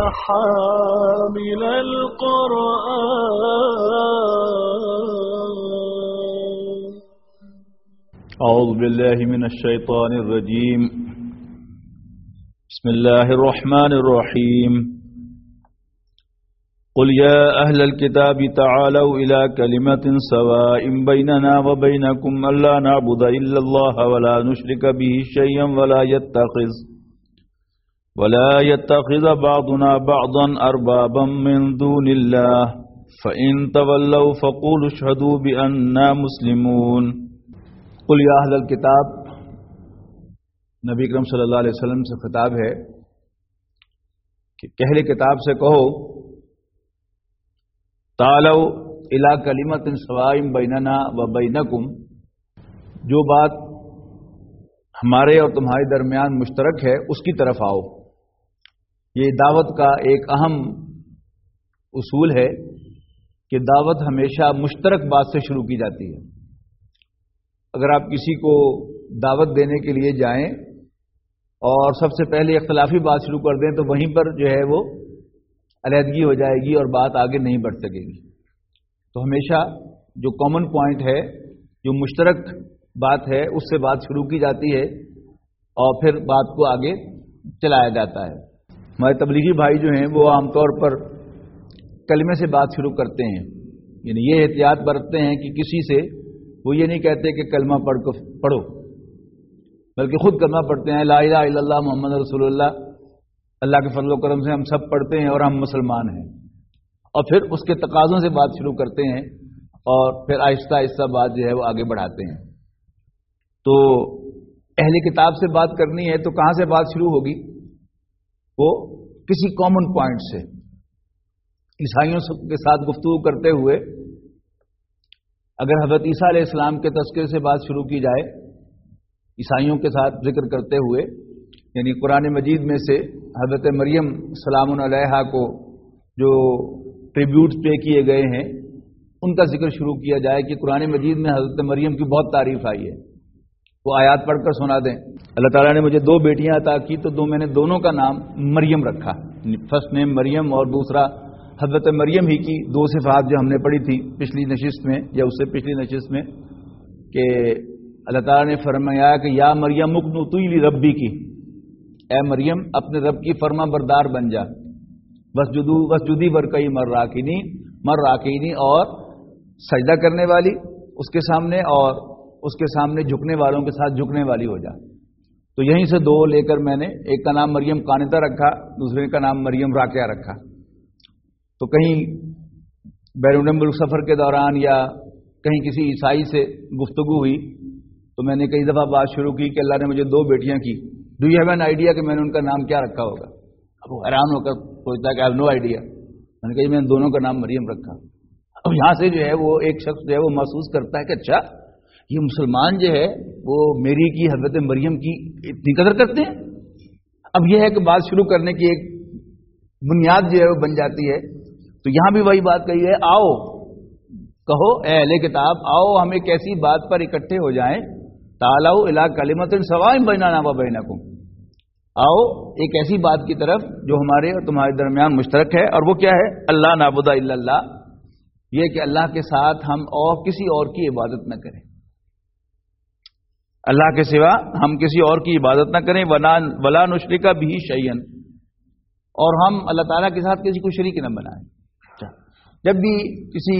حامل القرآن. أعوذ بالله من الشيطان الرجيم. بسم الله الرحمن الرحيم. قل يا أهل الكتاب تعالوا إلى كلمة سواء بيننا وبينكم ألا نعبد إلا الله ولا نشرك به شيئا ولا يتخذ بعضنا بعضا أربابا من دون الله فإن تولوا فقولوا اشهدوا بأننا مسلمون. قل يا أهل الكتاب، نبی اکرم صلی اللہ علیہ وسلم سے خطاب ہے کہ اہل کتاب سے کہو تعالوا الی کلمۃ سواء بیننا وبینکم، جو بات ہمارے اور تمہارے درمیان مشترک ہے اس کی طرف آؤ. یہ دعوت کا ایک اہم اصول ہے کہ دعوت ہمیشہ مشترک بات سے شروع کی جاتی ہے. اگر آپ کسی کو دعوت دینے کے لیے جائیں اور سب سے پہلے اختلافی بات شروع کر دیں تو وہیں پر جو ہے وہ علیحدگی ہو جائے گی اور بات آگے نہیں بڑھ سکے گی. تو ہمیشہ جو کامن پوائنٹ ہے، جو مشترک بات ہے، اس سے بات شروع کی جاتی ہے اور پھر بات کو آگے چلایا جاتا ہے. ہمارے تبلیغی بھائی جو ہیں وہ عام طور پر کلمے سے بات شروع کرتے ہیں، یعنی یہ احتیاط برتتے ہیں کہ کسی سے وہ یہ نہیں کہتے کہ کلمہ پڑھو، بلکہ خود کلمہ پڑھتے ہیں، لا الہ الا اللہ محمد رسول اللہ، اللہ کے فضل و کرم سے ہم سب پڑھتے ہیں اور ہم مسلمان ہیں، اور پھر اس کے تقاضوں سے بات شروع کرتے ہیں اور پھر آہستہ آہستہ بات جو ہے وہ آگے بڑھاتے ہیں. تو اہل کتاب سے بات کرنی ہے تو کہاں سے بات شروع ہوگی؟ وہ کسی کامن پوائنٹ سے. عیسائیوں کے ساتھ گفتگو کرتے ہوئے اگر حضرت عیسیٰ علیہ السلام کے تذکرے سے بات شروع کی جائے، عیسائیوں کے ساتھ ذکر کرتے ہوئے، یعنی قرآن مجید میں سے حضرت مریم سلام علیہا کو جو ٹریبیوٹ پے کیے گئے ہیں ان کا ذکر شروع کیا جائے کہ قرآن مجید میں حضرت مریم کی بہت تعریف آئی ہے، وہ آیات پڑھ کر سنا دیں. اللہ تعالیٰ نے مجھے 2 بیٹیاں عطا کی تو میں نے دونوں کا نام مریم رکھا، فرسٹ نیم مریم اور دوسرا حضرت مریم ہی کی 2 صفات جو ہم نے پڑھی تھی پچھلی نشست میں یا اس سے پچھلی نشست میں، کہ اللہ تعالیٰ نے فرمایا کہ یا مریم اقنتی لربی کی، اے مریم اپنے رب کی فرما بردار بن جا، وسجدی برکئی مراکینی، اور سجدہ کرنے والی اس کے سامنے اور اس کے سامنے جھکنے والوں کے ساتھ جھکنے والی ہو جا. تو یہیں سے 2 لے کر میں نے ایک کا نام مریم قانتہ رکھا، دوسرے کا نام مریم راکعہ رکھا. تو کہیں بیرون ملک سفر کے دوران یا کہیں کسی عیسائی سے گفتگو ہوئی تو میں نے کئی دفعہ بات شروع کی کہ اللہ نے مجھے 2 بیٹیاں کی، do you have an idea کہ میں نے ان کا نام کیا رکھا ہوگا؟ اب وہ حیران ہو کر سوچتا کہ آئی ہیو نو آئیڈیا. میں نے کہا میں نے دونوں کا نام مریم رکھا. اب یہاں سے جو ہے وہ ایک شخص جو ہے وہ محسوس کرتا ہے کہ اچھا یہ مسلمان جو ہے وہ میری کی حضرت مریم کی اتنی قدر کرتے ہیں. اب یہ ہے کہ بات شروع کرنے کی ایک بنیاد جو ہے وہ بن جاتی ہے. تو یہاں بھی وہی بات کہی ہے، آؤ کہو اے اہل کتاب، آؤ ہم ایک ایسی بات پر اکٹھے ہو جائیں، تعالوا الی کلمۃ سواء بیننا وبینکم، آؤ ایک ایسی بات کی طرف جو ہمارے اور تمہارے درمیان مشترک ہے، اور وہ کیا ہے؟ اللہ نعبد الا اللہ، یہ کہ اللہ کے ساتھ ہم اور کسی اور کی عبادت نہ کریں، اللہ کے سوا ہم کسی اور کی عبادت نہ کریں، ولا نشرک بہ شیئا، اور ہم اللہ تعالیٰ کے ساتھ کسی کو شریک نہ بنائیں. جب بھی کسی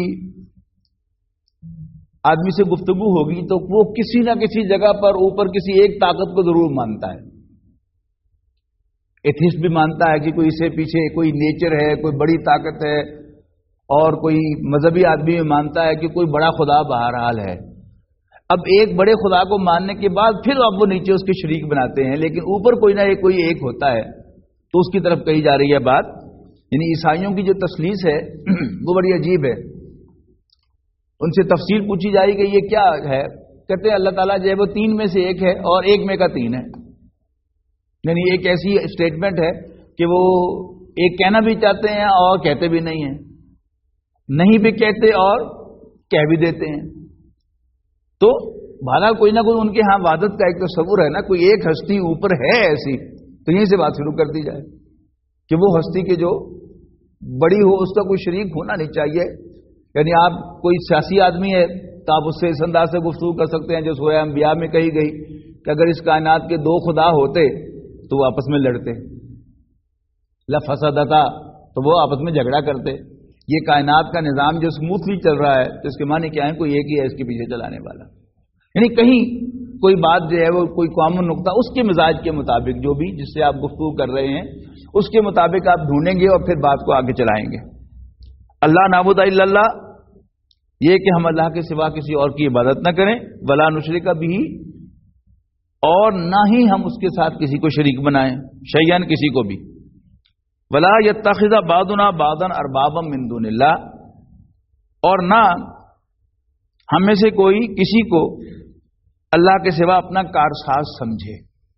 آدمی سے گفتگو ہوگی تو وہ کسی نہ کسی جگہ پر اوپر کسی ایک طاقت کو ضرور مانتا ہے. ایتھیسٹ بھی مانتا ہے کہ کوئی اس سے پیچھے کوئی نیچر ہے، کوئی بڑی طاقت ہے، اور کوئی مذہبی آدمی بھی مانتا ہے کہ کوئی بڑا خدا بہرحال ہے. اب ایک بڑے خدا کو ماننے کے بعد پھر اب وہ نیچے اس کے شریک بناتے ہیں، لیکن اوپر کوئی نہ کوئی ایک ہوتا ہے. تو اس کی طرف کہی جا رہی ہے بات. یعنی عیسائیوں کی جو تثلیث ہے وہ بڑی عجیب ہے. ان سے تفصیل پوچھی جائے کہ یہ کیا ہے، کہتے ہیں اللہ تعالیٰ جو ہے وہ 3 میں سے 1 ہے اور 1 میں کا 3 ہے. یعنی ایک ایسی اسٹیٹمنٹ ہے کہ وہ ایک کہنا بھی چاہتے ہیں اور کہتے بھی نہیں ہیں، نہیں بھی کہتے اور کہہ بھی دیتے ہیں. تو بھالا کوئی نہ کوئی ان کے ہاں وحدت کا ایک تصور ہے نا، کوئی ایک ہستی اوپر ہے ایسی، تو یہیں سے بات شروع کر دی جائے. کہ وہ ہستی کے جو بڑی ہو اس کا کوئی شریک ہونا نہیں چاہیے. یعنی آپ کوئی سیاسی آدمی ہے تو آپ اس سے اس انداز سے گفتگو کر سکتے ہیں جو سورہ انبیاء میں کہی گئی کہ اگر اس کائنات کے دو خدا ہوتے تو وہ آپس میں لڑتے، لفسدتا، تو وہ آپس میں جھگڑا کرتے. یہ کائنات کا نظام جو اسموتھلی چل رہا ہے تو اس کے معنی کیا ہے؟ کوئی ایک ہی ہے اس کے پیچھے چلانے والا. یعنی کہیں کوئی بات جو ہے وہ کوئی کامن نقطہ اس کے مزاج کے مطابق جو بھی جس سے آپ گفتگو کر رہے ہیں اس کے مطابق آپ ڈھونڈیں گے اور پھر بات کو آگے چلائیں گے. اللہ نعبد الا اللہ، یہ کہ ہم اللہ کے سوا کسی اور کی عبادت نہ کریں، ولا نشرک بھی، اور نہ ہی ہم اس کے ساتھ کسی کو شریک بنائیں، شیئن کسی کو بھی. ولا یتخذ بعضنا بعضا اربابا من دون اللہ، اور نہ ہم میں سے کوئی کسی کو اللہ کے سوا اپنا کارساز سمجھے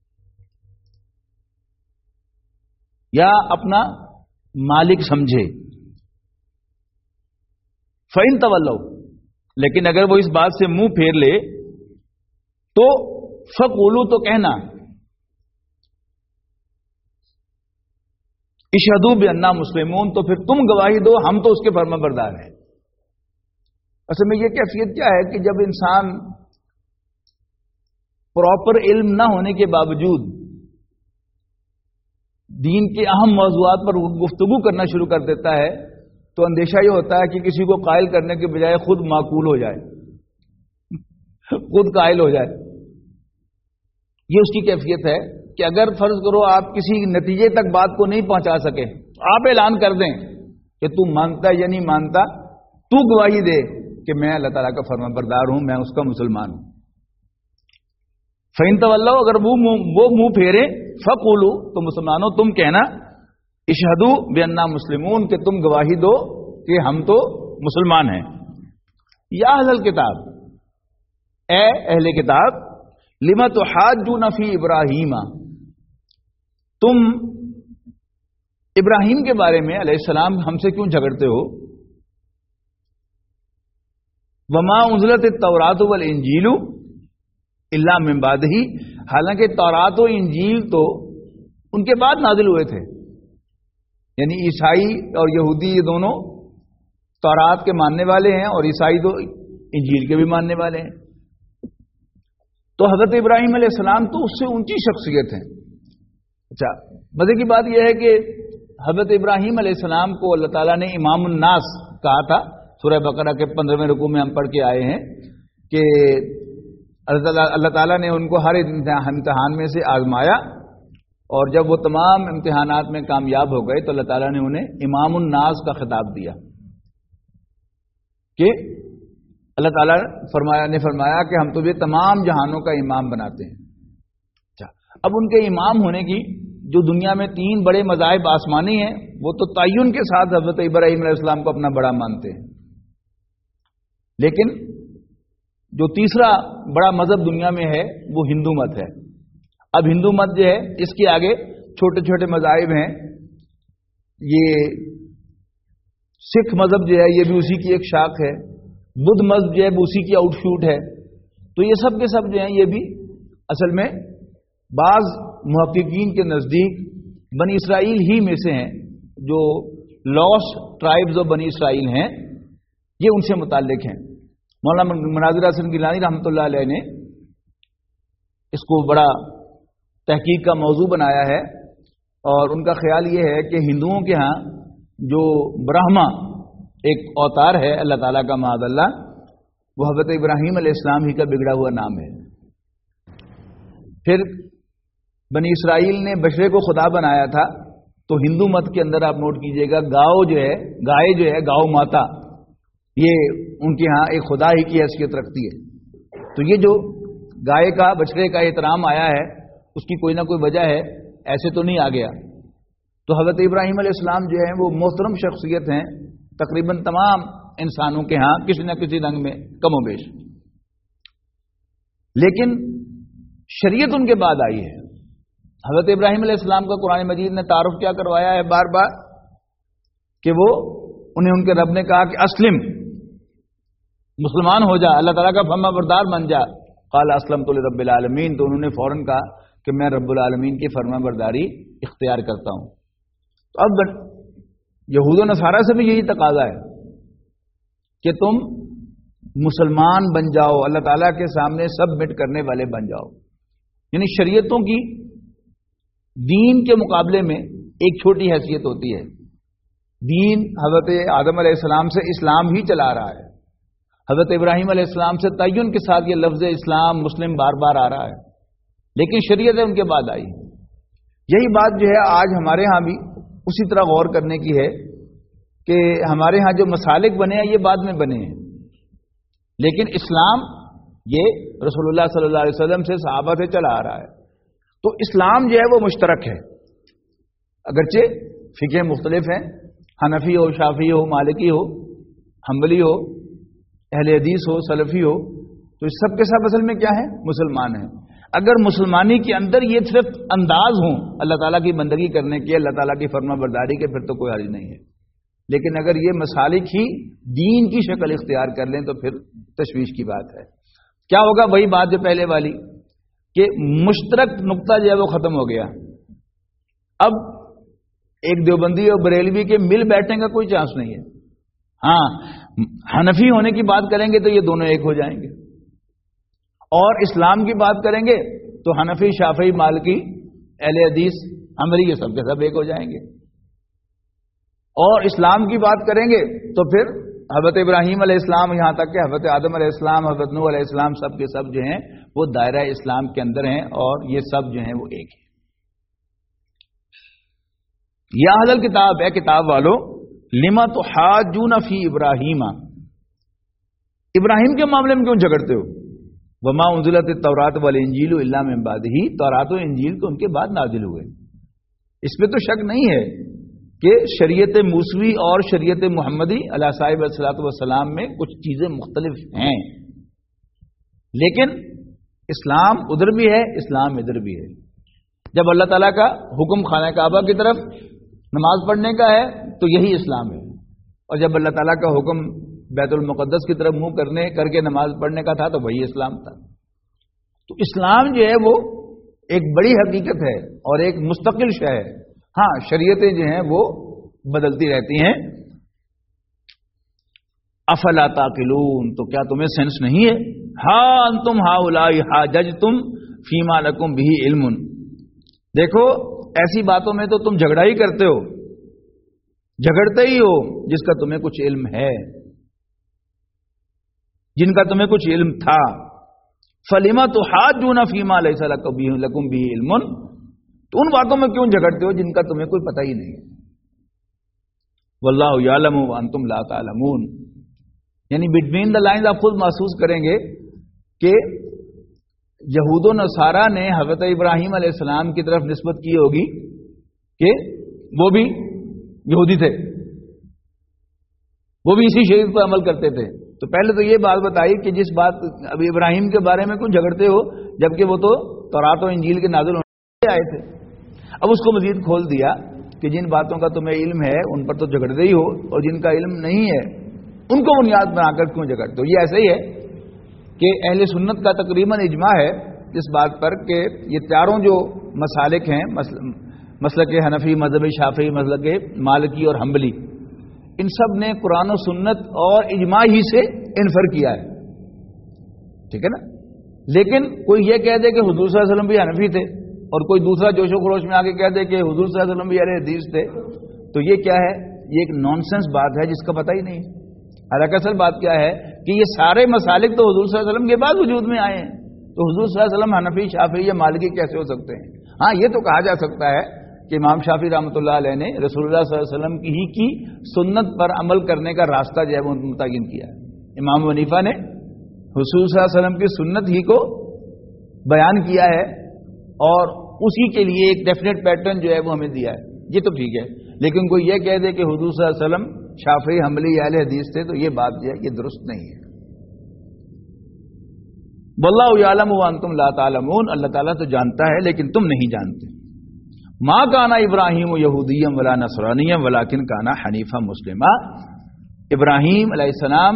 یا اپنا مالک سمجھے. فَإِن تَوَلَّوْا، لیکن اگر وہ اس بات سے منہ پھیر لے تو فَقُولُوا، تو کہنا اشہدوا بِأَنَّا مُسْلِمُونَ، تو پھر تم گواہی دو ہم تو اس کے فرما بردار ہیں. اصل میں یہ کیفیت کیا ہے کہ جب انسان پراپر علم نہ ہونے کے باوجود دین کے اہم موضوعات پر گفتگو کرنا شروع کر دیتا ہے تو اندیشہ یہ ہوتا ہے کہ کسی کو قائل کرنے کے بجائے خود معقول ہو جائے، خود قائل ہو جائے. یہ اس کی کیفیت ہے کہ اگر فرض کرو آپ کسی نتیجے تک بات کو نہیں پہنچا سکے، آپ اعلان کر دیں کہ تو مانتا یا نہیں مانتا، تو گواہی دے کہ میں اللہ تعالیٰ کا فرما بردار ہوں، میں اس کا مسلمان ہوں. فَإِن تَوَلَّوْا، اگر وہ منہ پھیرے، فَقُولُوا، تو مسلمانوں تم کہنا اشہدوا بِأَنَّا مُسْلِمُونَ، کہ تم گواہی دو کہ ہم تو مسلمان ہیں. یا اہل الکتاب، اے اہل کتاب، لِمَ تُحَاجُّونَ فِی ابراہیم، تم ابراہیم کے بارے میں علیہ السلام ہم سے کیوں جھگڑتے ہو؟ وَمَا أُنزِلَتِ التَّوْرَاةُ وَالْإِنجِيلُ إِلَّا مِن بَعْدِهِ، حالانکہ تورات و انجیل تو ان کے بعد نازل ہوئے تھے. یعنی عیسائی اور یہودی یہ دونوں تورات کے ماننے والے ہیں اور عیسائی تو انجیل کے بھی ماننے والے ہیں. تو حضرت ابراہیم علیہ السلام تو اس سے اونچی شخصیت ہیں. اچھا، مزے کی بات یہ ہے کہ حضرت ابراہیم علیہ السلام کو اللہ تعالیٰ نے امام الناس کہا تھا. سورہ بقرہ کے 15ویں رکوع میں ہم پڑھ کے آئے ہیں کہ اللہ تعالیٰ نے ان کو ہر امتحان میں سے آزمایا، اور جب وہ تمام امتحانات میں کامیاب ہو گئے تو اللہ تعالیٰ نے انہیں امام الناس کا خطاب دیا کہ اللہ تعالیٰ نے فرمایا کہ ہم تجھے تمام جہانوں کا امام بناتے ہیں. اچھا، اب ان کے امام ہونے کی جو دنیا میں 3 بڑے مذاہب آسمانی ہیں وہ تو تعین کے ساتھ حضرت ابراہیم علیہ السلام کو اپنا بڑا مانتے ہیں، لیکن جو تیسرا بڑا مذہب دنیا میں ہے وہ ہندو مت ہے. اب ہندو مت جو ہے اس کے آگے چھوٹے چھوٹے مذاہب ہیں. یہ سکھ مذہب جو ہے یہ بھی اسی کی ایک شاخ ہے، بدھ مذہب جو ہے وہ اسی کی آؤٹ شوٹ ہے. تو یہ سب کے سب جو ہیں یہ بھی اصل میں بعض محققین کے نزدیک بنی اسرائیل ہی میں سے ہیں. جو لاسٹ ٹرائبز آف بنی اسرائیل ہیں یہ ان سے متعلق ہیں. مولانا مناظر حسن گیلانی رحمۃ اللہ علیہ نے اس کو بڑا تحقیق کا موضوع بنایا ہے، اور ان کا خیال یہ ہے کہ ہندوؤں کے ہاں جو برہما ایک اوتار ہے اللہ تعالیٰ کا معاذ اللہ، وہ حضرت ابراہیم علیہ السلام ہی کا بگڑا ہوا نام ہے. پھر بنی اسرائیل نے بشرے کو خدا بنایا تھا، تو ہندو مت کے اندر آپ نوٹ کیجئے گا گائے جو ہے گاؤ ماتا، یہ ان کے ہاں ایک خدا ہی کی حیثیت رکھتی ہے. تو یہ جو گائے کا بچڑے کا احترام آیا ہے اس کی کوئی نہ کوئی وجہ ہے، ایسے تو نہیں آ گیا. تو حضرت ابراہیم علیہ السلام جو ہیں وہ محترم شخصیت ہیں تقریباً تمام انسانوں کے ہاں کسی نہ کسی رنگ میں کم و بیش. لیکن شریعت ان کے بعد آئی ہے. حضرت ابراہیم علیہ السلام کا قرآن مجید نے تعارف کیا کروایا ہے بار بار کہ وہ انہیں ان کے رب نے کہا کہ اسلم، مسلمان ہو جا، اللہ تعالیٰ کا فرما بردار بن جا. قال اسلمت لرب العالمین، تو انہوں نے فوراً کہا کہ میں رب العالمین کی فرما برداری اختیار کرتا ہوں. تو اب یہود و نصارہ سے بھی یہی تقاضا ہے کہ تم مسلمان بن جاؤ، اللہ تعالیٰ کے سامنے سبمٹ کرنے والے بن جاؤ. یعنی شریعتوں کی دین کے مقابلے میں ایک چھوٹی حیثیت ہوتی ہے. دین حضرت آدم علیہ السلام سے اسلام ہی چلا رہا ہے. حضرت ابراہیم علیہ السلام سے تعین کے ساتھ یہ لفظ اسلام مسلم بار بار آ رہا ہے، لیکن شریعتیں ان کے بعد آئی. یہی بات جو ہے آج ہمارے ہاں بھی اسی طرح غور کرنے کی ہے کہ ہمارے ہاں جو مسالک بنے ہیں یہ بعد میں بنے ہیں، لیکن اسلام یہ رسول اللہ صلی اللہ علیہ وسلم سے صحابہ سے چلا آ رہا ہے. تو اسلام جو ہے وہ مشترک ہے، اگرچہ فقہ مختلف ہیں، حنفی ہو، شافعی ہو، مالکی ہو، حنبلی ہو، اہل حدیث ہو، سلفی ہو، تو اس سب کے سب اصل میں کیا ہے؟ مسلمان ہیں. اگر مسلمانی کے اندر یہ صرف انداز ہوں اللہ تعالیٰ کی بندگی کرنے کے، اللہ تعالیٰ کی فرما برداری کے، پھر تو کوئی حرج نہیں ہے. لیکن اگر یہ مسالک ہی دین کی شکل اختیار کر لیں تو پھر تشویش کی بات ہے. کیا ہوگا؟ وہی بات جو پہلے والی کہ مشترک نقطہ جو ہے وہ ختم ہو گیا. اب ایک دیوبندی اور بریلوی کے مل بیٹھنے کا کوئی چانس نہیں ہے. ہاں حنفی ہونے کی بات کریں گے تو یہ دونوں ایک ہو جائیں گے، اور اسلام کی بات کریں گے تو حنفی، شافعی، مالکی، اہل حدیث، حنبلی یہ سب کے سب ایک ہو جائیں گے. اور اسلام کی بات کریں گے تو پھر حضرت ابراہیم علیہ السلام یہاں تک کہ حضرت آدم علیہ السلام، حضرت نوح علیہ السلام سب کے سب جو ہیں وہ دائرہ اسلام کے اندر ہیں، اور یہ سب جو ہیں وہ ایک ہیں. یا اہل الکتاب، ہے کتاب والو، لما تحاجون فی ابراہیم، ابراہیم کے معاملے میں کیوں جھگڑتے ہو؟ وما انزلت التوراۃ والانجیل الا من بعدہ، تورات و انجیل تو ان کے بعد نازل ہوئے. اس میں تو شک نہیں ہے کہ شریعت موسوی اور شریعت محمدی علیہ صاحب الصلوۃ والسلام میں کچھ چیزیں مختلف ہیں، لیکن اسلام ادھر بھی ہے، اسلام ادھر بھی ہے. جب اللہ تعالیٰ کا حکم خانہ کعبہ کی طرف نماز پڑھنے کا ہے تو یہی اسلام ہے، اور جب اللہ تعالیٰ کا حکم بیت المقدس کی طرف منہ کر کے نماز پڑھنے کا تھا تو وہی اسلام تھا. تو اسلام جو ہے وہ ایک بڑی حقیقت ہے اور ایک مستقل شے ہے. ہاں شریعتیں جو ہیں وہ بدلتی رہتی ہیں. افلا تعقلون، تو کیا تمہیں سینس نہیں ہے؟ ہاں انتم ہؤلاء حاججتم فیما لکم بہ علم، دیکھو ایسی باتوں میں تو تم جھگڑا ہی کرتے ہو، جھگڑتے ہی ہو جس کا تمہیں کچھ علم ہے، جن کا تمہیں کچھ علم تھا. فلما تحاجون فیما لیس لکم بہ علم، تو ان باتوں میں کیوں جھگڑتے ہو جن کا تمہیں کوئی پتہ ہی نہیں ہے. واللہ یعلم وانتم لا تعلمون، یعنی بٹوین دا لائنز آپ خود محسوس کریں گے کہ یہود و نصارہ نے حضرت ابراہیم علیہ السلام کی طرف نسبت کی ہوگی کہ وہ بھی یہودی تھے، وہ بھی اسی شریعت پر عمل کرتے تھے. تو پہلے تو یہ بات بتائی کہ جس بات ابھی ابراہیم کے بارے میں کیوں جھگڑتے ہو جبکہ وہ تو تورات و انجیل کے نازل ہونے آئے تھے. اب اس کو مزید کھول دیا کہ جن باتوں کا تمہیں علم ہے ان پر تو جھگڑتے ہی ہو، اور جن کا علم نہیں ہے ان کو بنیاد بنا کر کیوں جھگڑتے ہو. یہ ایسے ہی ہے کہ اہل سنت کا تقریباً اجماع ہے اس بات پر کہ یہ چاروں جو مسالک ہیں، مسلک حنفی، مذہب شافعی، مسلک مالکی اور حنبلی، ان سب نے قرآن و سنت اور اجماع ہی سے انفر کیا ہے. ٹھیک ہے نا؟ لیکن کوئی یہ کہہ دے کہ حضور صلی اللہ علیہ وسلم بھی حنفی تھے، اور کوئی دوسرا جوش و خروش میں آ کے کہہ دے کہ حضور صلی اللہ علیہ وسلم بھی اہل حدیث تھے، تو یہ کیا ہے؟ یہ ایک نانسنس بات ہے جس کا پتہ ہی نہیں. حالانکہ اصل بات کیا ہے کہ یہ سارے مسالک تو حضور صلی اللہ علیہ وسلم کے بعد وجود میں آئے ہیں، تو حضور صلی اللہ علیہ وسلم حنفی، شافعی یا مالکی کیسے ہو سکتے ہیں؟ ہاں یہ تو کہا جا سکتا ہے کہ امام شافعی رحمۃ اللہ علیہ نے رسول اللہ صلی اللہ علیہ وسلم کی سنت پر عمل کرنے کا راستہ جو ہے وہ متعین کیا ہے. امام حنیفہ نے رسول صلی اللہ علیہ وسلم کی سنت ہی کو بیان کیا ہے اور اسی کے لیے ایک ڈیفینیٹ پیٹرن جو ہے وہ ہمیں دیا ہے. یہ تو ٹھیک ہے، لیکن کوئی یہ کہہ دے کہ حضور صلی اللہ علیہ وسلم شافعی، حنبلی یا اہل حدیث تھے تو یہ بات جو ہے یہ درست نہیں ہے. واللہ یعلم وانتم لا تعلمون، اللہ تعالیٰ تو جانتا ہے لیکن تم نہیں جانتے. ما کان ابراہیم یہودیا ولا نصرانیا ولکن کان حنیفا مسلما، ابراہیم علیہ السلام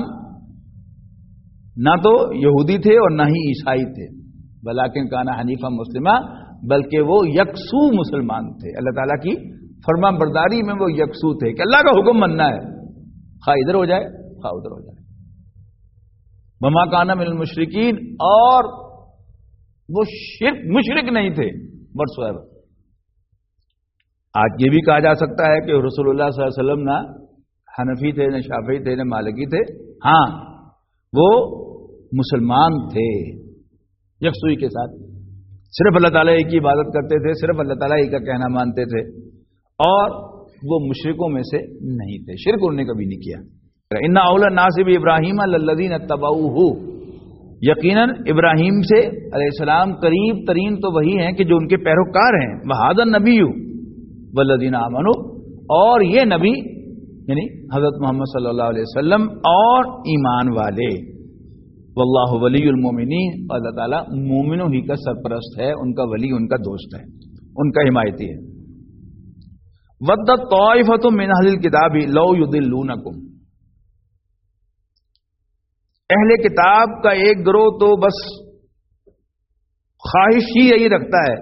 نہ تو یہودی تھے اور نہ ہی عیسائی تھے، ولکن کان حنیفا مسلما، بلکہ وہ یکسو مسلمان تھے، اللہ تعالیٰ کی فرما برداری میں وہ یکسو تھے کہ اللہ کا حکم ماننا ہے، خواہ ادھر ہو جائے خواہ ادھر ہو جائے. وما کان من المشرکین، اور وہ مشرک نہیں تھے whatsoever. آج یہ بھی کہا جا سکتا ہے کہ رسول اللہ صلی اللہ علیہ وسلم نہ حنفی تھے، نہ شافعی تھے، نہ مالکی تھے. ہاں وہ مسلمان تھے یکسوئی کے ساتھ، صرف اللہ تعالیٰ کی عبادت کرتے تھے، صرف اللہ تعالیٰ کا کہنا مانتے تھے، اور وہ مشرکوں میں سے نہیں تھے، شرک انہوں نے کبھی نہیں کیا. ان اول الناس بابراہیم الذین اتبعوہ، یقیناً ابراہیم سے علیہ السلام قریب ترین تو وہی ہیں کہ جو ان کے پیروکار ہیں. وہذا النبی والذین آمنوا، اور یہ نبی یعنی حضرت محمد صلی اللہ علیہ وسلم اور ایمان والے. واللہ ولی المومنین، اللہ تعالیٰ مومنوں ہی کا سرپرست ہے، ان کا ولی، ان کا دوست ہے، ان کا حمایتی ہے. ودت طائفۃ من اہل الکتاب لو یضلونکم، اہل کتاب کا ایک گروہ تو بس خواہش ہی یہی رکھتا ہے،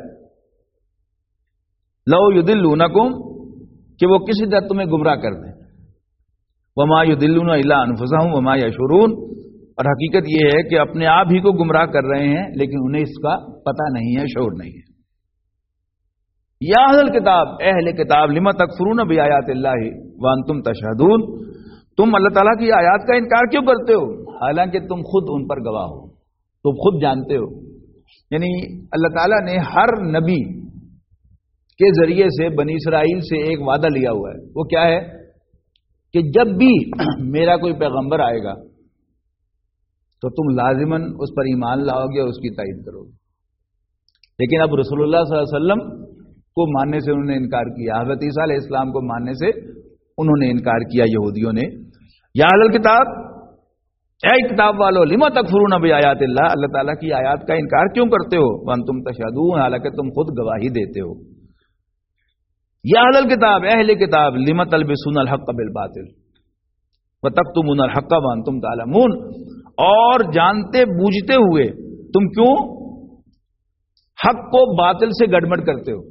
لو یضلونکم، کہ وہ کسی طرح تمہیں گمراہ کر دیں. وما یضلون الا انفسهم وما یشعرون، اور حقیقت یہ ہے کہ اپنے آپ ہی کو گمراہ کر رہے ہیں لیکن انہیں اس کا پتہ نہیں ہے، شعور نہیں ہے. یا اہل کتاب، اہل کتاب، لما تکفرون بآیات اللہ وانتم تشہدون، تم اللہ تعالیٰ کی آیات کا انکار کیوں کرتے ہو حالانکہ تم خود ان پر گواہ ہو، تم خود جانتے ہو. یعنی اللہ تعالیٰ نے ہر نبی کے ذریعے سے بنی اسرائیل سے ایک وعدہ لیا ہوا ہے. وہ کیا ہے کہ جب بھی میرا کوئی پیغمبر آئے گا تو تم لازماً اس پر ایمان لاؤ گے اور اس کی تائید کرو گے. لیکن اب رسول اللہ صلی اللہ علیہ وسلم کو ماننے سے انہوں نے انکار کیا، حضرت عیسیٰ علیہ السلام کو ماننے سے انہوں نے انکار کیا یہودیوں نے. یا اہل الکتاب، اے کتاب والو، لما تکفرون بآیات اللہ، اللہ تعالیٰ کی آیات کا انکار کیوں کرتے ہو، وانتم تشہدون، حالانکہ تم خود گواہی دیتے ہو. یا اہل الکتاب، اہل کتاب، لما تلبسون الحق بالباطل وتکتمون الحق وانتم تعلمون، اور جانتے بوجھتے ہوئے تم کیوں حق کو باطل سے گڑبڑ کرتے ہو.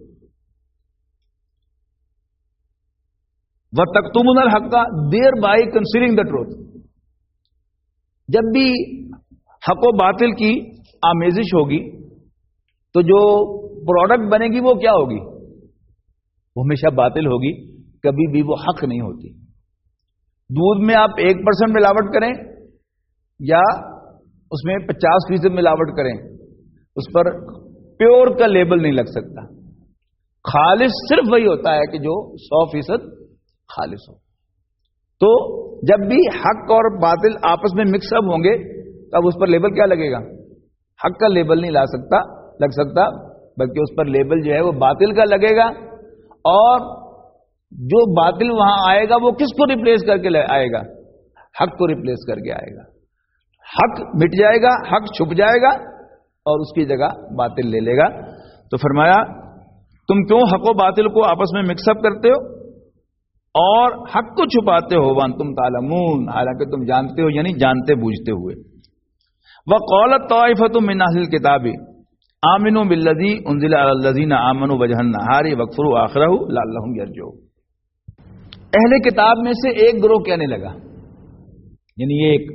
وَتَكْتُمُونَ الْحَقَّ thereby concealing the truth، جب بھی حق و باطل کی آمیزش ہوگی تو جو پروڈکٹ بنے گی وہ کیا ہوگی، وہ ہمیشہ باطل ہوگی، کبھی بھی وہ حق نہیں ہوتی. دودھ میں آپ 1% ملاوٹ کریں یا اس میں 50% ملاوٹ کریں، اس پر پیور کا لیبل نہیں لگ سکتا. خالص صرف وہی ہوتا ہے کہ جو 100% خالص ہو. تو جب بھی حق اور باطل آپس میں مکس اپ ہوں گے تب اس پر لیبل کیا لگے گا، حق کا لیبل نہیں لگ سکتا، بلکہ اس پر لیبل جو ہے وہ باطل کا لگے گا. اور جو باطل وہاں آئے گا وہ کس کو ریپلیس کر کے آئے گا، حق کو ریپلیس کر کے آئے گا. حق مٹ جائے گا، حق چھپ جائے گا اور اس کی جگہ باطل لے لے گا. تو فرمایا تم کیوں حق و باطل کو آپس میں مکس اپ کرتے ہو اور حق کو چھپاتے ہو، وانتم تعلمون، حالانکہ تم جانتے ہو، یعنی جانتے بوجھتے ہوئے. وقالت طائفۃ من اہل الکتاب آمنوا بالذی انزل علی الذین آمنوا وجہ النہار واکفروا آخرہ لعلہم یرجعون. اہل کتاب میں سے ایک گروہ کہنے لگا، یعنی یہ ایک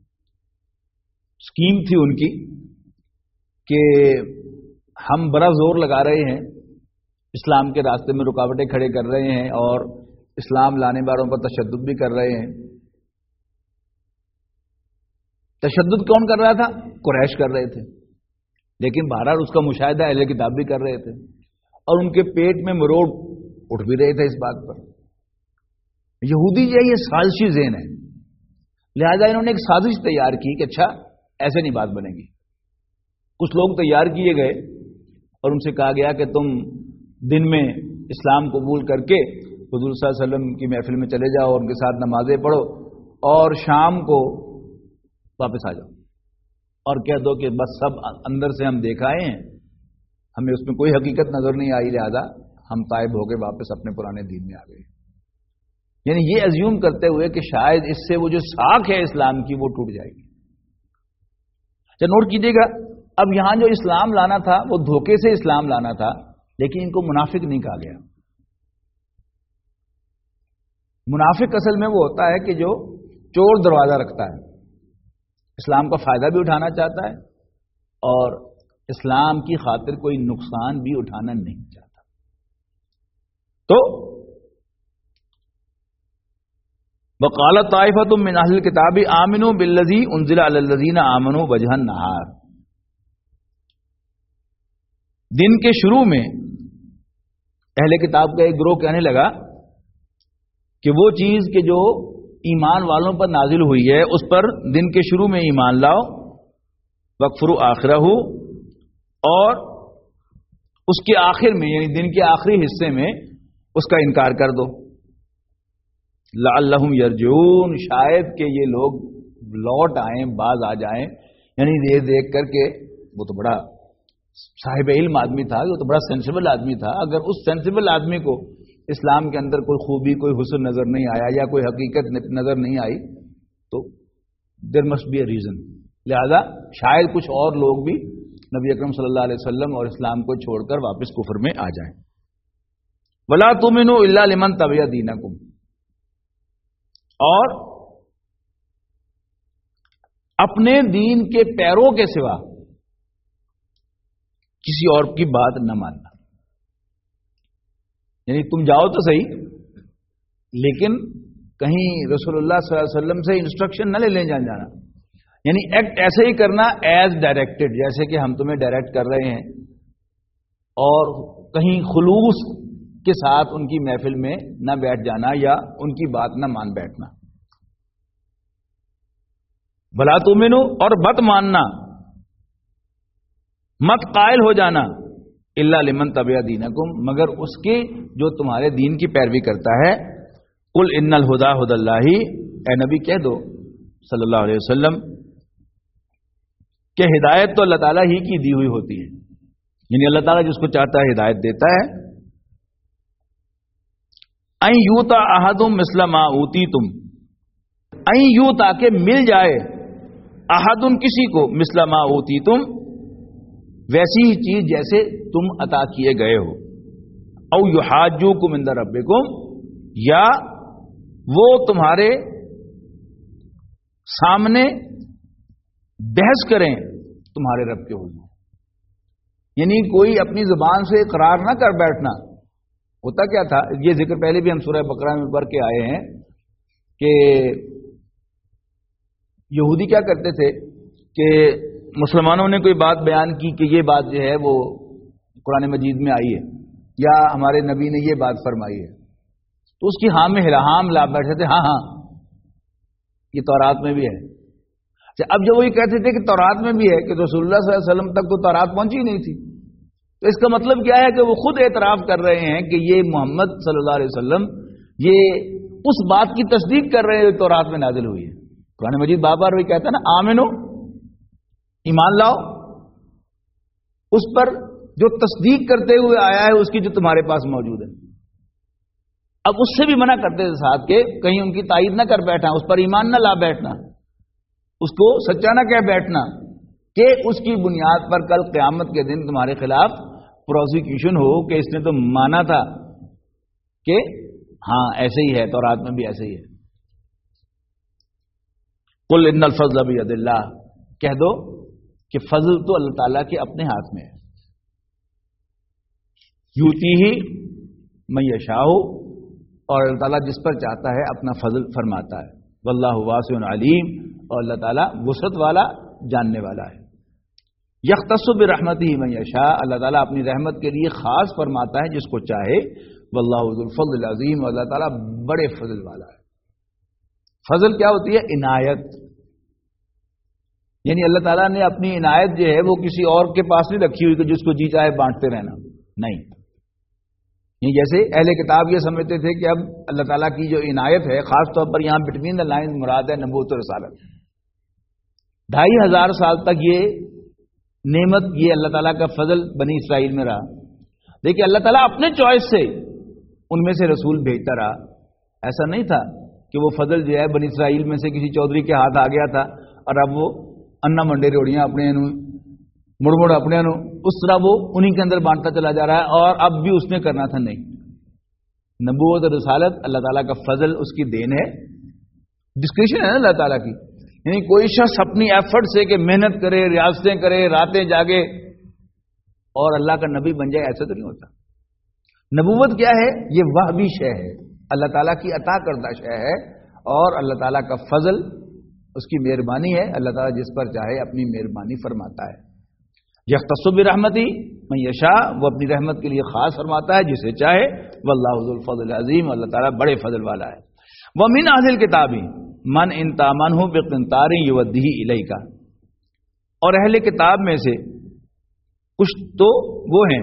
اسکیم تھی ان کی کہ ہم بڑا زور لگا رہے ہیں، اسلام کے راستے میں رکاوٹیں کھڑے کر رہے ہیں اور اسلام لانے والوں پر تشدد بھی کر رہے ہیں. تشدد کون کر رہا تھا؟ قریش کر رہے تھے، لیکن بہرحال اس کا مشاہدہ اہل کتاب بھی کر رہے تھے اور ان کے پیٹ میں مروڑ اٹھ بھی رہے تھے اس بات پر. یہودی جو ہے یہ سازشی ذہن ہے، لہذا انہوں نے ایک سازش تیار کی کہ اچھا ایسے نہیں بات بنے گی. کچھ لوگ تیار کیے گئے اور ان سے کہا گیا کہ تم دن میں اسلام قبول کر کے حضور صلی اللہ علیہ وسلم کی محفل میں چلے جاؤ، ان کے ساتھ نمازیں پڑھو اور شام کو واپس آ جاؤ اور کہہ دو کہ بس سب اندر سے ہم دیکھ آئے ہیں، ہمیں اس میں کوئی حقیقت نظر نہیں آئی، لہذا ہم تائب ہو کے واپس اپنے پرانے دین میں آ گئے. یعنی یہ ازیوم کرتے ہوئے کہ شاید اس سے وہ جو ساکھ ہے اسلام کی وہ ٹوٹ جائے گی. اچھا نوٹ کیجیے گا، اب یہاں جو اسلام لانا تھا وہ دھوکے سے اسلام لانا تھا، لیکن ان کو منافق نہیں کہا گیا. منافق اصل میں وہ ہوتا ہے کہ جو چور دروازہ رکھتا ہے، اسلام کا فائدہ بھی اٹھانا چاہتا ہے اور اسلام کی خاطر کوئی نقصان بھی اٹھانا نہیں چاہتا. تو وقالت طائفۃ من اہل الکتاب آمنوا بالذی انزل علی الذین آمنوا وجہ النہار. دن کے شروع میں اہل کتاب کا ایک گروہ کہنے لگا کہ وہ چیز کہ جو ایمان والوں پر نازل ہوئی ہے اس پر دن کے شروع میں ایمان لاؤ، وکفروا آخرہ، اور اس کے آخر میں یعنی دن کے آخری حصے میں اس کا انکار کر دو. لعلہم یرجعون، شاید کہ یہ لوگ لوٹ آئیں، باز آ جائیں. یعنی یہ دیکھ کر کے وہ تو بڑا صاحب علم آدمی تھا، وہ تو بڑا سینسیبل آدمی تھا، اگر اس سینسیبل آدمی کو اسلام کے اندر کوئی خوبی، کوئی حسن نظر نہیں آیا یا کوئی حقیقت نظر نہیں آئی تو there must be a reason. لہذا شاید کچھ اور لوگ بھی نبی اکرم صلی اللہ علیہ وسلم اور اسلام کو چھوڑ کر واپس کفر میں آ جائیں. وَلَا تُؤْمِنُوا إِلَّا لِمَنْ تَبِعَ دِينَكُمْ، اور اپنے دین کے پیروں کے سوا کسی اور کی بات نہ ماننا. یعنی تم جاؤ تو صحیح لیکن کہیں رسول اللہ صلی اللہ علیہ وسلم سے انسٹرکشن نہ لے جانا. یعنی ایکٹ ایسے ہی کرنا ایز ڈائریکٹڈ، جیسے کہ ہم تمہیں ڈائریکٹ کر رہے ہیں، اور کہیں خلوص کے ساتھ ان کی محفل میں نہ بیٹھ جانا یا ان کی بات نہ مان بیٹھنا. بھلا تؤمنو، اور مت ماننا، مت قائل ہو جانا، الا لمن تبع دینکم، مگر اس کے جو تمہارے دین کی پیروی کرتا ہے. قل ان الہدی ھدی اللہ، اے نبی کہہ دو صلی اللہ علیہ وسلم کہ ہدایت تو اللہ تعالیٰ ہی کی دی ہوئی ہوتی ہے، یعنی اللہ تعالیٰ جس کو چاہتا ہے ہدایت دیتا ہے. این یوتا احدم مثل ما اوتیتم، این یوتا کہ مل جائے احدن کسی کو مثل ما اوتیتم، ویسی ہی چیز جیسے تم عطا کیے گئے ہو. او یحاجوکم عند ربکم، یا وہ تمہارے سامنے بحث کریں تمہارے رب کے حضور. یعنی کوئی اپنی زبان سے اقرار نہ کر بیٹھنا. ہوتا کیا تھا، یہ ذکر پہلے بھی ہم سورہ بقرہ میں پڑھ کے آئے ہیں کہ یہودی کیا کرتے تھے کہ مسلمانوں نے کوئی بات بیان کی کہ یہ بات جو ہے وہ قرآن مجید میں آئی ہے یا ہمارے نبی نے یہ بات فرمائی ہے، تو اس کی ہاں میں ہام لا بیٹھتے تھے، ہاں ہاں یہ تورات میں بھی ہے. اب جب وہ یہ کہتے تھے کہ تورات میں بھی ہے کہ رسول اللہ صلی اللہ علیہ وسلم تک تو تورات پہنچی نہیں تھی، تو اس کا مطلب کیا ہے کہ وہ خود اعتراف کر رہے ہیں کہ یہ محمد صلی اللہ علیہ وسلم یہ اس بات کی تصدیق کر رہے ہیں جو تورات میں نازل ہوئی ہے. قرآن مجید بار بار وہی کہتا ہے نا، آمنو، ایمان لاؤ اس پر جو تصدیق کرتے ہوئے آیا ہے اس کی جو تمہارے پاس موجود ہے. اب اس سے بھی منع کرتے تھے ساتھ کہ کہیں ان کی تائید نہ کر بیٹھنا، اس پر ایمان نہ لا بیٹھنا، اس کو سچا نہ کہہ بیٹھنا کہ اس کی بنیاد پر کل قیامت کے دن تمہارے خلاف پروسیکیوشن ہو کہ اس نے تو مانا تھا کہ ہاں ایسے ہی ہے، تورات میں بھی ایسے ہی ہے. قل ان الفضل بید اللہ، کہہ دو کہ فضل تو اللہ تعالیٰ کے اپنے ہاتھ میں ہے. یوتی ہی من یشاء، اور اللہ تعالیٰ جس پر چاہتا ہے اپنا فضل فرماتا ہے. واللہ واسع علیم، اور اللہ تعالیٰ وسعت والا، جاننے والا ہے. یختص برحمتہ من یشاء، اللہ تعالیٰ اپنی رحمت کے لیے خاص فرماتا ہے جس کو چاہے. واللہ ذو الفضل العظیم، اور اللہ تعالیٰ بڑے فضل والا ہے. فضل کیا ہوتی ہے؟ عنایت. یعنی اللہ تعالیٰ نے اپنی عنایت جو ہے وہ کسی اور کے پاس نہیں رکھی ہوئی کہ جس کو جی چاہے بانٹتے رہنا، نہیں. جیسے اہل کتاب یہ سمجھتے تھے کہ اب اللہ تعالیٰ کی جو عنایت ہے، خاص طور پر یہاں بٹوین دا لائن مراد ہے نبوت و رسالت. 2500 سال تک یہ نعمت، یہ اللہ تعالیٰ کا فضل بنی اسرائیل میں رہا. دیکھیے اللہ تعالیٰ اپنے چوائس سے ان میں سے رسول بھیجتا رہا. ایسا نہیں تھا کہ وہ فضل جو ہے بنی اسرائیل میں سے کسی چودھری کے ہاتھ آ گیا تھا اور اب وہ انا منڈے روڑیاں اپنے مڑ مڑ اپنے اس طرح وہ انہی کے اندر بانٹتا چلا جا رہا ہے اور اب بھی اس نے کرنا تھا. نہیں، نبوت اور رسالت اللہ تعالیٰ کا فضل، اس کی دین ہے، ڈسکریشن ہے نا اللہ تعالیٰ کی. یعنی کوئی شخص اپنی ایفرٹ سے کہ محنت کرے، ریاستیں کرے، راتیں جاگے اور اللہ کا نبی بن جائے، ایسا تو نہیں ہوتا. نبوت کیا ہے؟ یہ وہبی شے ہے، اللہ تعالیٰ کی عطا کردہ شے ہے، اور اللہ تعالیٰ کا فضل، اس کی مہربانی ہے. اللہ تعالیٰ جس پر چاہے اپنی مہربانی فرماتا ہے. یختص برحمتہ من یشاء، وہ اپنی رحمت کے لیے خاص فرماتا ہے جسے چاہے. واللہ ذو الفضل العظیم، اللہ تعالیٰ بڑے فضل والا ہے. ومن اہل الکتاب من ان تامنہ بقنطار یودیہ الیک، اور اہل کتاب میں سے کچھ تو وہ ہیں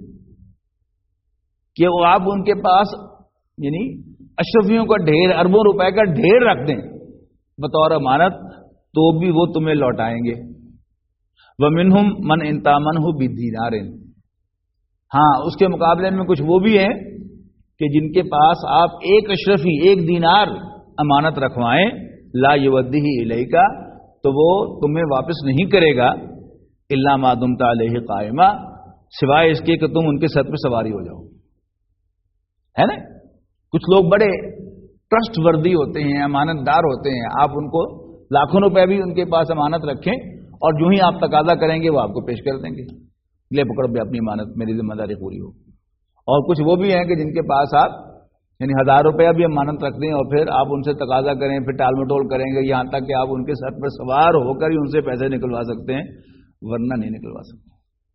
کہ وہ آپ ان کے پاس یعنی اشرفیوں کا ڈھیر، اربوں روپے کا ڈھیر رکھ دیں بطور امانت، تو بھی وہ تمہیں لوٹائیں گے. وَمِنْهُمْ مَنْ إِنْ تَأْمَنْهُ بِدِينَارٍ، ہاں اس کے مقابلے میں کچھ وہ بھی ہیں کہ جن کے پاس آپ ایک اشرفی، ایک دینار امانت رکھوائیں، لا یودیہ الیک، تو وہ تمہیں واپس نہیں کرے گا، الا ما دمت علیہ قائما، سوائے اس کے کہ تم ان کے سر پہ سواری ہو جاؤ. ہے نا؟ کچھ لوگ بڑے ٹرسٹ وردی ہوتے ہیں، امانت دار ہوتے ہیں، آپ ان کو لاکھوں روپے بھی ان کے پاس امانت رکھیں اور جو ہی آپ تقاضا کریں گے وہ آپ کو پیش کر دیں گے، لے پکڑ بھی اپنی امانت، میری ذمہ داری پوری ہو. اور کچھ وہ بھی ہیں کہ جن کے پاس آپ یعنی 1000 روپیہ بھی امانت رکھ دیں اور پھر آپ ان سے تقاضا کریں، پھر ٹال مٹول کریں گے، یہاں تک کہ آپ ان کے سر پر سوار ہو کر ہی ان سے پیسے نکلوا سکتے ہیں، ورنہ نہیں نکلوا سکتے.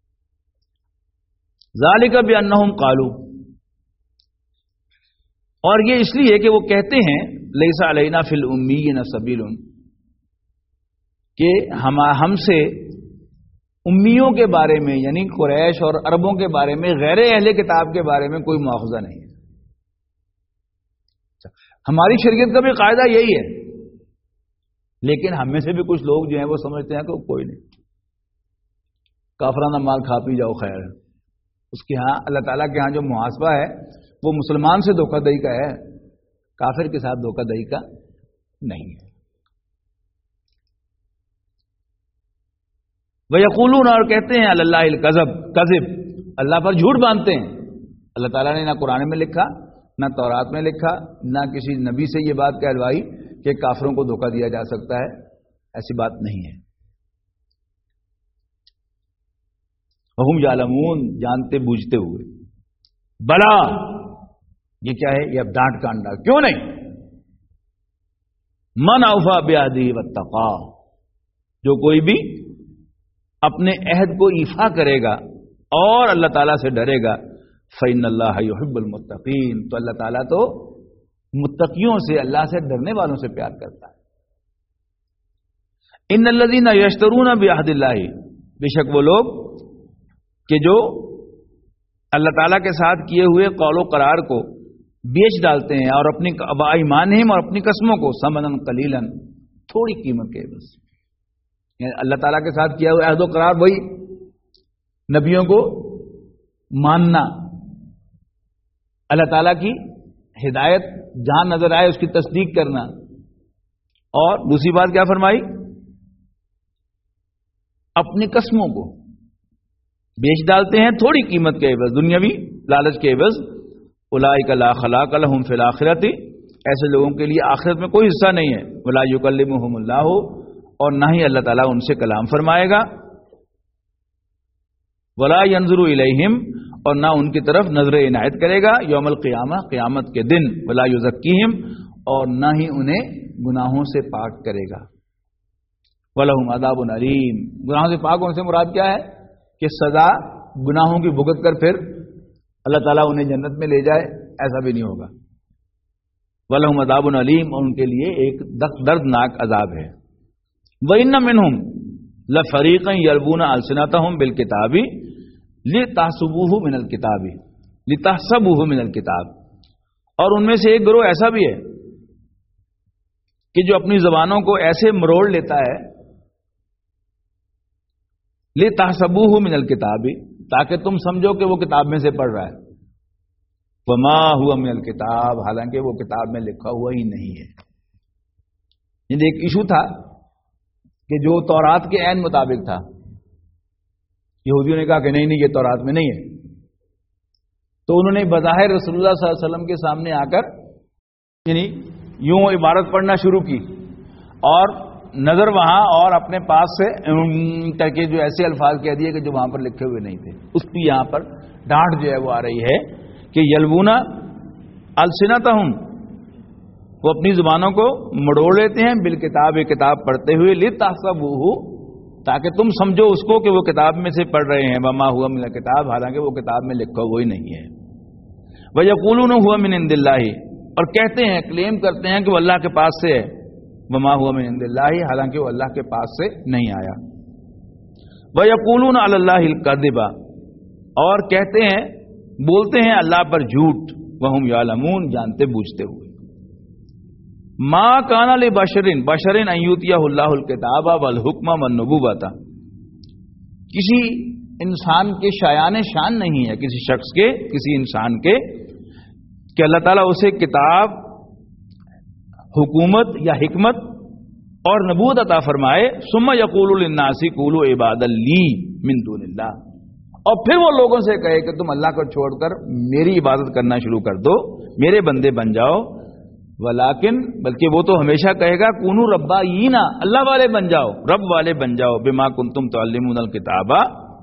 ذالک بانہم قالوا، اور یہ اس لیے کہ وہ کہتے ہیں لیس علینا فی الامیین سبیل، کہ ہم سے امیوں کے بارے میں یعنی قریش اور عربوں کے بارے میں، غیر اہل کتاب کے بارے میں کوئی مواخذہ نہیں ہے. ہماری شریعت کا بھی قاعدہ یہی ہے، لیکن ہم میں سے بھی کچھ لوگ جو ہیں وہ سمجھتے ہیں کہ کوئی نہیں، کافرانہ مال کھا پی جاؤ خیر ہے. اس کے ہاں اللہ تعالیٰ کے ہاں جو محاسبہ ہے وہ مسلمان سے دھوکہ دہی کا ہے، کافر کے ساتھ دھوکہ دہی کا نہیں ہے. وَيَقُولُونَ، اور کہتے ہیں علی اللہ الکذب، اللہ پر جھوٹ باندھتے ہیں. اللہ تعالیٰ نے نہ قرآن میں لکھا، نہ تورات میں لکھا، نہ کسی نبی سے یہ بات کہلوائی کہ کافروں کو دھوکہ دیا جا سکتا ہے، ایسی بات نہیں ہے. وَهُمْ يَعْلَمُونَ، جانتے بوجھتے ہوئے. بلا، یہ کیا ہے؟ یہ اب ڈانٹ کا انڈا. کیوں نہیں؟ من اوفی بعہدہ واتقی، جو کوئی بھی اپنے عہد کو ایفا کرے گا اور اللہ تعالیٰ سے ڈرے گا، فإن اللہ یحب المتقین، تو اللہ تعالیٰ تو متقیوں سے، اللہ سے ڈرنے والوں سے پیار کرتا ہے. ان الذین یشترون بعہد اللہ، بے شک وہ لوگ کہ جو اللہ تعالیٰ کے ساتھ کیے ہوئے قول و قرار کو بیچ ڈالتے ہیں، اور اپنی ایمانہم، اور اپنی قسموں کو، ثمنا قلیلا، تھوڑی قیمت کے بس. یعنی اللہ تعالیٰ کے ساتھ کیا ہوا عہد و قرار، وہی نبیوں کو ماننا، اللہ تعالیٰ کی ہدایت جہاں نظر آئے اس کی تصدیق کرنا. اور دوسری بات کیا فرمائی؟ اپنی قسموں کو بیچ ڈالتے ہیں تھوڑی قیمت کے عوض، دنیاوی لالچ کے عوض. اولئک لا خلاق لهم فی الاخرۃ، ایسے لوگوں کے لیے آخرت میں کوئی حصہ نہیں ہے. ولا یکلمهم اللہ، اور نہ ہی اللہ تعالیٰ ان سے کلام فرمائے گا. ولا ينظر الیہم، اور نہ ان کی طرف نظر عنایت کرے گا یوم القیامہ، قیامت کے دن. ولا یزکیہم، اور نہ ہی انہیں گناہوں سے پاک کرے گا. ولہم عذاب علیم، گناہوں سے پاک ہونے سے مراد کیا ہے؟ کہ سزا گناہوں کی بھگت کر پھر اللہ تعالیٰ انہیں جنت میں لے جائے، ایسا بھی نہیں ہوگا. وَلَهُمْ عَذَابٌ عَلِيمٌ، اور ان کے لیے ایک دردناک عذاب ہے. وَإِنَّ مِنْهُمْ لَفَرِيقًا يَلْوُونَ أَلْسِنَتَهُمْ بِالْكِتَابِ لِتَحْسَبُوهُ مِنَ الْكِتَابِ، اور ان میں سے ایک گروہ ایسا بھی ہے کہ جو اپنی زبانوں کو ایسے مروڑ لیتا ہے، لِتَحْسَبُوهُ مِنَ الْكِتَابِ، تاکہ تم سمجھو کہ وہ کتاب میں سے پڑھ رہا ہے. وما هو من الکتاب، حالانکہ وہ کتاب میں لکھا ہوا ہی نہیں ہے. یہ ایک ایشو تھا کہ جو تورات کے عین مطابق تھا، یہودیوں نے کہا کہ نہیں یہ تورات میں نہیں ہے، تو انہوں نے بظاہر رسول اللہ صلی اللہ علیہ وسلم کے سامنے آ کر یعنی یوں عبارت پڑھنا شروع کی اور نظر وہاں اور اپنے پاس سے کر کے جو ایسے الفاظ کہہ دیے کہ جو وہاں پر لکھے ہوئے نہیں تھے. اس کی یہاں پر ڈانٹ جو ہے وہ آ رہی ہے کہ یلونا السنتہم، وہ اپنی زبانوں کو مڑوڑ لیتے ہیں بالکتاب، کتاب پڑھتے ہوئے، لتحسبوہ، تاکہ تم سمجھو اس کو کہ وہ کتاب میں سے پڑھ رہے ہیں، وما ہوا من الکتاب، حالانکہ وہ کتاب میں لکھا ہوا ہی نہیں ہے. ویقولون ہوا من عند اللہ، اور کہتے ہیں، کلیم کرتے ہیں کہ وہ اللہ کے پاس سے ہے، وما ہوا من عند اللہ، حالانکہ وہ اللہ کے پاس سے نہیں آیا. ویقولون علی اللہ الکذب، اور کہتے ہیں، بولتے ہیں اللہ پر جھوٹ، وہم یعلمون، جانتے بوجھتے ہوئے. ما کان لبشر ان یؤتیہ اللہ الکتاب والحکم والنبوۃ، کسی انسان کے شایان شان نہیں ہے، کسی شخص کے، کسی انسان کے، کہ اللہ تعالیٰ اسے کتاب، حکومت یا حکمت اور نبوت عطا فرمائے. ثم یقول للناس قولوا عبادا لی من دون اللہ، اور پھر وہ لوگوں سے کہے کہ تم اللہ کو چھوڑ کر میری عبادت کرنا شروع کر دو، میرے بندے بن جاؤ. ولیکن، بلکہ وہ تو ہمیشہ کہے گا کونوا ربانیین، اللہ والے بن جاؤ، رب والے بن جاؤ. بما کنتم تعلمون الکتاب،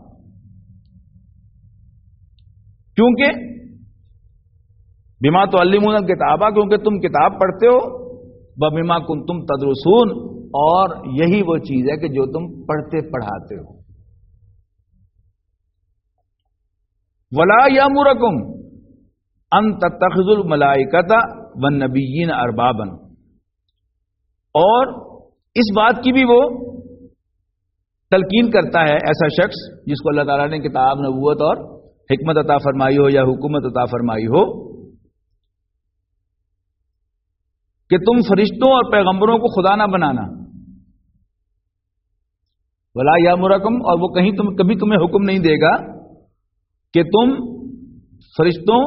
کیونکہ بما تعلمون الکتاب، کیونکہ تم کتاب پڑھتے ہو، وبما کنتم تدرسون، اور یہی وہ چیز ہے کہ جو تم پڑھتے پڑھاتے ہو. ولا یامرکم ان تتخذوا الملائکۃ والنبیین اربابا، اور اس بات کی بھی وہ تلقین کرتا ہے ایسا شخص جس کو اللہ تعالیٰ نے کتاب، نبوت اور حکمت عطا فرمائی ہو یا حکومت عطا فرمائی ہو، کہ تم فرشتوں اور پیغمبروں کو خدا نہ بنانا. ولا یامرکم، اور وہ کبھی تمہیں حکم نہیں دے گا کہ تم فرشتوں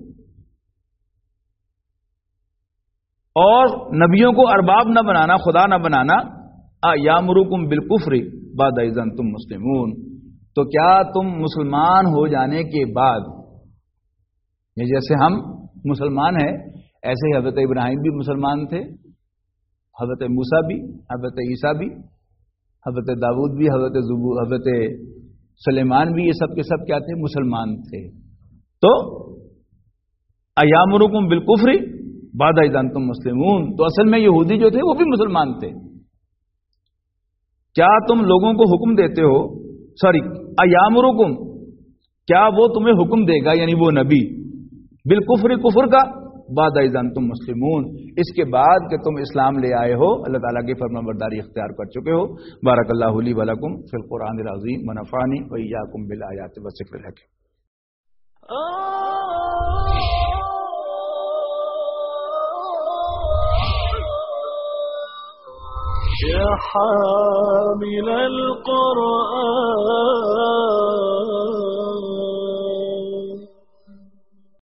اور نبیوں کو ارباب نہ بنانا، خدا نہ بنانا. یامرکم بالکفر بعد اذ انتم مسلمون، تو کیا تم مسلمان ہو جانے کے بعد، یہ جیسے ہم مسلمان ہیں ایسے ہی حضرت ابراہیم بھی مسلمان تھے، حضرت موسیٰ بھی، حضرت عیسیٰ بھی، حضرت داؤد بھی، حضرت سلیمان بھی، یہ سب کے سب کیا تھے؟ مسلمان تھے. تو ایامرکم بالکفر بعد اذ انتم مسلمون، تو اصل میں یہودی جو تھے وہ بھی مسلمان تھے. کیا تم لوگوں کو حکم دیتے ہو، ایامرکم، کیا وہ تمہیں حکم دے گا، یعنی وہ نبی، بالکفر، کفر کا، بعد اذ انتم مسلمون، اس کے بعد کہ تم اسلام لے آئے ہو، اللہ تعالیٰ کی فرمانبرداری اختیار کر چکے ہو. بارک اللہ لی ولکم فی القرآن العظیم ونفعنی وإیاکم بالآیات والذکر الحکیم. یا حامل القرآن